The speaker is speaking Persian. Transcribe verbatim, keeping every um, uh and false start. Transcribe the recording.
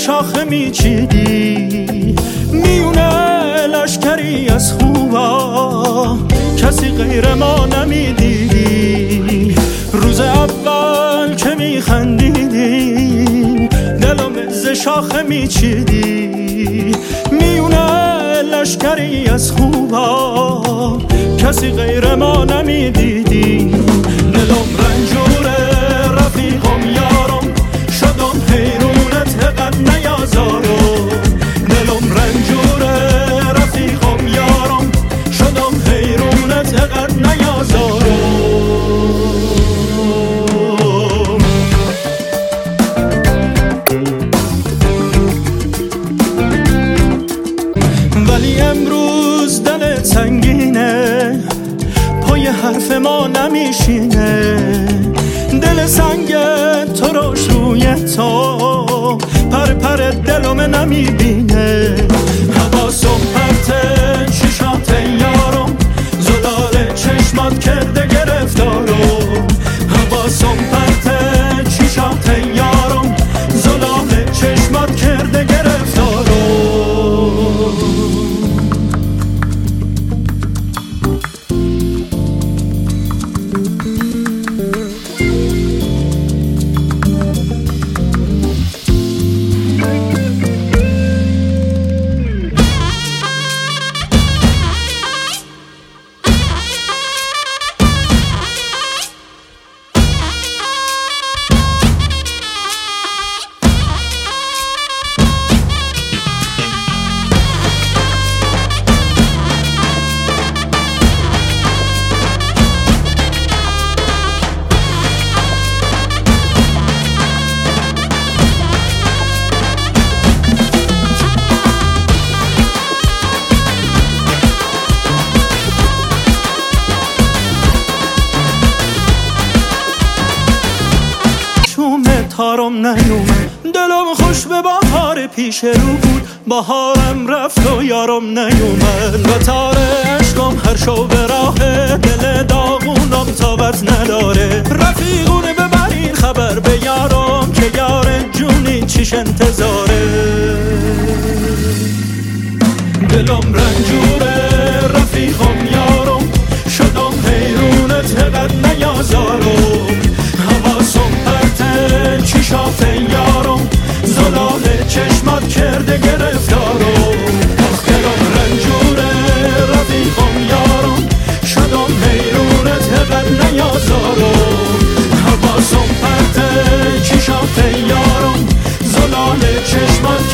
شاخه میچیدی میونه لشکری از خوبا، کسی غیر ما نمیدیدی. روز اول که میخندیدیم دلم ز شاخه میچیدی میونه لشکری از خوبا، کسی غیر ما نمیدیدی. دلم رنجوره رفیقم یارم، شدم حیرونت قد نیازارم. دلم رنجوره رفیقم یارم، شدم حیرونت قد نیازارم. ولی امروز دلت سنگینه، پای حرف ما نمیشینه. دل سنگ تو روش روی تو، پر پر دلم نمیبینه. حواسم پرته چشات یارم، زلال چشمات کرده گرفتارم. حواسم پرته چشات یارم، زلال چشمات کرده گرفتارم. تارم نیومد، دلم خوش به بهار پیش رو بود. بهارم رفت و یارم نیومد، و تار عشقم هر شو به راه. دل داغونم تابت نداره، رفیقونه ببرین خبر به یارم، که یار جونی چیش انتظاره. دلم رنجوره رفیقم یارم، شدم حیرونت قد نیازارم. حواسم پرته چشات یارم، زلال چشمات کرده گرفتارم. آخ دلم رنجوره رفیقم یارم، شدم حیرونت قد نیازارم. حواسم پرته چشات یارم، زلال چشمات